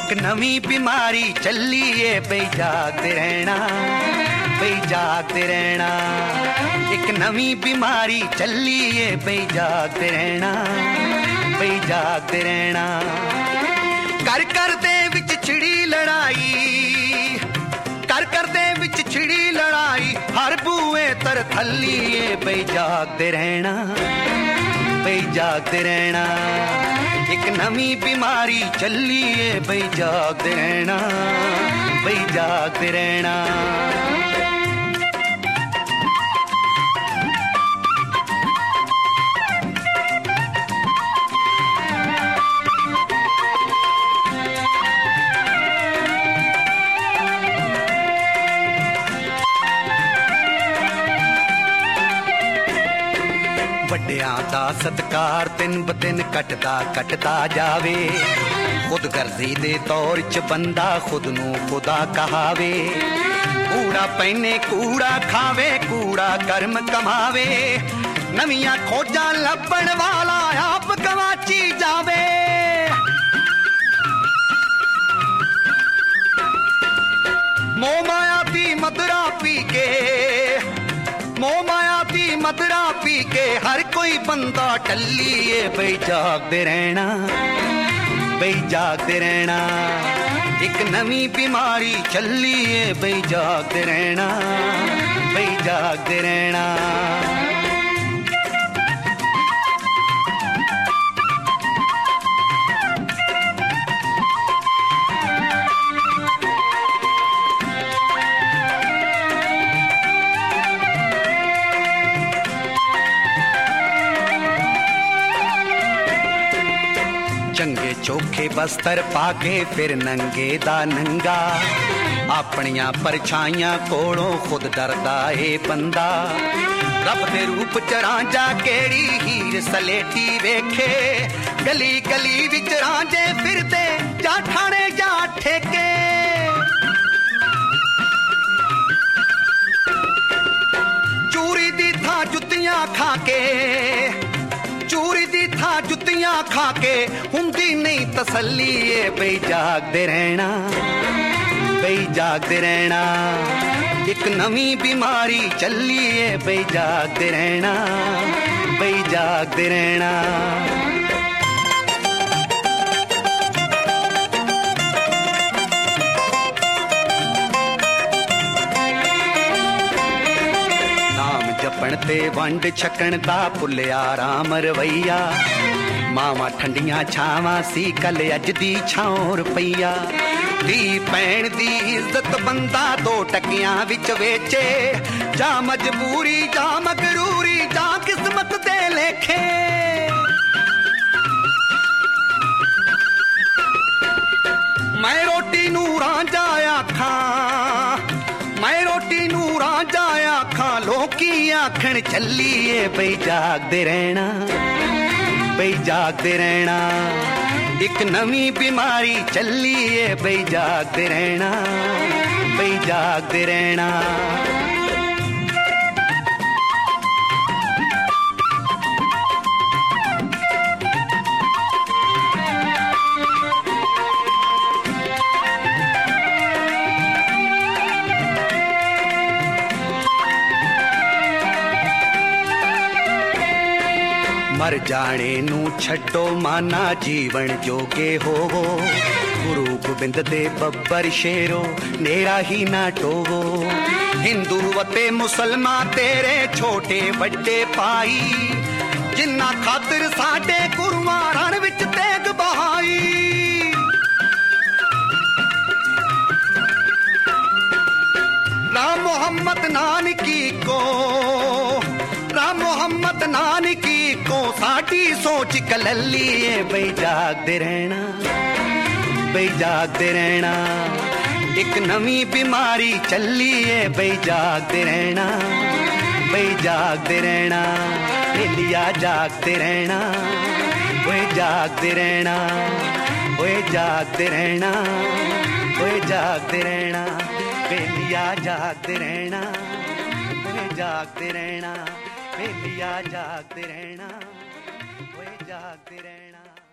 ਇੱਕ ਨਵੀਂ ਬਿਮਾਰੀ ਚੱਲੀ ਏ ਬਈ ਜਾਗਦੇ ਰਹਿਣਾ, ਬਈ ਜਾਗਦੇ ਰਹਿਣਾ। ਇੱਕ ਨਵੀਂ ਬਿਮਾਰੀ ਚੱਲੀ ਏ ਬਈ ਜਾਗਦੇ ਰਹਿਣਾ, ਬਈ ਜਾਗਦੇ ਰਹਿਣਾ। ਕਰ ਕਰ ਦੇ ਵਿੱਚ ਛਿੜੀ ਲੜਾਈ, ਕਰ ਕਰ ਦੇ ਵਿੱਚ ਛਿੜੀ ਲੜਾਈ, ਹਰ ਬੂਏ ਤਰ ਥੱਲੀ ਏ ਬਈ ਜਾਗਦੇ ਰਹਿਣਾ, ਬਈ ਜਾਗਦੇ ਰਹਿਣਾ। ਇੱਕ ਨਵੀਂ ਬਿਮਾਰੀ ਚੱਲੀ ਏ ਬਈ ਜਾਗਦੇ ਰਹਿਣਾ, ਬਈ ਜਾਗਦੇ ਰਹਿਣਾ। ਵੱਡਿਆਂ ਦਾ ਸਤਿਕਾਰ ਦਿਨ ਬ ਦਿਨ ਘਟਦਾ ਜਾਵੇ। ਖੁਦਗਰਜ਼ੀ ਦੇ ਦੌਰ 'ਚ ਬੰਦਾ ਖੁਦ ਨੂੰ ਖੁਦਾ ਕਹਾਵੇ। ਕੂੜਾ ਪਹਿਨੇ ਕੂੜਾ ਖਾਵੇ, ਕੂੜਾ ਕਰਮ ਕਮਾਵੇ। ਨਵੀਆਂ ਖੋਜਾਂ ਲੱਭਣ ਵਾਲਾ ਆਪ ਗਵਾਚੀ ਜਾਵੇ। ਮੋਹ ਮਾਇਆ ਦੀ ਮਦਰਾ ਪੀ ਕੇ, ਮੋਹ ਮਾਇਆ ਦੀ ਮਦਰਾ ਪੀ ਕੇ ਹਰ ਕੋਈ ਬੰਦਾ ਟੱਲੀ ਏ ਬਈ ਜਾਗਦੇ ਰਹਿਣਾ, ਬਈ ਜਾਗਦੇ ਰਹਿਣਾ। ਇੱਕ ਨਵੀਂ ਬਿਮਾਰੀ ਚੱਲੀ ਏ ਬਈ ਜਾਗਦੇ ਰਹਿਣਾ, ਬਈ ਜਾਗਦੇ ਰਹਿਣਾ। ਚੰਗੇ ਚੋਖੇ ਬਸਤਰ ਪਾ ਕੇ ਫਿਰ ਨੰਗੇ ਦਾ ਨੰਗਾ, ਆਪਣੀਆਂ ਪਰਛਾਈਆਂ ਕੋਲੋਂ ਖੁਦ ਡਰਦਾ ਏ ਬੰਦਾ। ਰੱਬ ਦੇ ਰੂਪ ਚ ਰਾਂਝਾ ਕਿਹੜੀ ਹੀਰ ਸਲੇਟੀ ਵੇਖੇ। ਗਲੀ ਗਲੀ ਵਿੱਚ ਰਾਂਝੇ ਫਿਰਦੇ ਜਾਂ ਠਾਣੇ ਜਾਂ ਠੇਕੇ। ਚੂਰੀ ਦੀ ਥਾਂ ਜੁੱਤੀਆਂ ਖਾ ਕੇ, ਚੂਰੀ ਦੀ ਥਾਂ ਜੁੱਤੀਆਂ ਖਾ ਕੇ ਹੁੰਦੀ ਨਹੀਂ ਤਸੱਲੀ ਏ ਬਈ ਜਾਗਦੇ ਰਹਿਣਾ, ਬਈ ਜਾਗਦੇ ਰਹਿਣਾ। ਇੱਕ ਨਵੀਂ ਬਿਮਾਰੀ ਚੱਲੀ ਏ ਬਈ ਜਾਗਦੇ ਰਹਿਣਾ, ਬਈ ਜਾਗਦੇ ਰਹਿਣਾ। ਜਪਣ ਤੇ ਵੰਡ ਛਕਣ ਦਾ ਭੁੱਲਿਆ ਰਾਮ ਰਵਈਆ। ਮਾਵਾਂ ਠੰਡੀਆਂ ਛਾਵਾਂ ਸੀ ਕੱਲ ਅੱਜ ਦੀ ਛਾਂ ਰੁਪਈਆ। ਧੀ ਭੈਣ ਦੀ ਇੱਜ਼ਤ ਬੰਦਾ ਦੋ ਟਕਿਆਂ ਵਿੱਚ ਵੇਚੇ। ਜਾਂ ਮਜਬੂਰੀ ਜਾਂ ਮਗਰੂਰੀ ਜਾਂ ਕਿਸਮਤ ਦੇ ਲੇਖੇ। ਮੈਂ ਰੋਟੀ ਨੂੰ ਰਾਂਝਾ ਆਖਾਂ, ਮੈਂ ਰੋਟੀ ਨੂੰ ਰਾਂਝਾ ਆਖਾਂ। ਲੋਕੀ ਆਖਣ ਚੱਲੀ ਏ ਬਈ ਜਾਗਦੇ ਰਹਿਣਾ, ਬਈ ਜਾਗਦੇ ਰਹਿਣਾ। ਇੱਕ ਨਵੀਂ ਬਿਮਾਰੀ ਚੱਲੀ ਏ ਬਈ ਜਾਗਦੇ ਰਹਿਣਾ, ਬਈ ਜਾਗਦੇ ਰਹਿਣਾ। ਮਰ ਜਾਣੇ ਨੂੰ ਛੱਡੋ ਮਾਨਾ ਜੀਵਨ ਜੋਗੇ ਹੋਵੋ। ਗੁਰੂ ਗੋਬਿੰਦ ਦੇ ਬੱਬਰ ਸ਼ੇਰੋ ਨੇਰਾ ਹੀ ਨਾ ਟੋਵੋ। ਹਿੰਦੂ ਅਤੇ ਮੁਸਲਮਾਨ ਤੇਰੇ ਛੋਟੇ ਵੱਡੇ ਭਾਈ। ਜਿੰਨਾ ਖਾਤਰ ਸਾਡੇ ਗੁਰੂਆਂ ਰਣ ਵਿੱਚ ਤੇਗ ਬਹਾਈ। ਰਾਮ ਮੁਹੰਮਦ ਨਾਨਕੀ ਕੋ, ਰਾਮ ਮੁਹੰਮਦ ਨਾਨਕੀ ਕੋ ਸਾਡੀ ਸੋਚ ਕਲੱਲੀ ਏ ਬਈ ਜਾਗਦੇ ਰਹਿਣਾ, ਬਈ ਜਾਗਦੇ ਰਹਿਣਾ। ਇੱਕ ਨਵੀਂ ਬਿਮਾਰੀ ਚੱਲੀ ਏ ਬਈ ਜਾਗਦੇ ਰਹਿਣਾ, ਬਈ ਜਾਗਦੇ ਰਹਿਣਾ। ਵੇਲੀਆ ਜਾਗਦੇ ਰਹਿਣਾ, ਓਏ ਜਾਗਦੇ ਰਹਿਣਾ, ਓਏ ਜਾਗਦੇ ਰਹਿਣਾ, ਓਏ ਜਾਗਦੇ ਰਹਿਣਾ। ਵੇਲੀਆ ਜਾਗਦੇ ਰਹਿਣਾ, ਓਏ ਜਾਗਦੇ ਰਹਿਣਾ। ਵੇਲੀਆ ਜਾਗਦੇ ਰਹਿਣਾ, ਓਏ ਜਾਗਦੇ ਰਹਿਣਾ।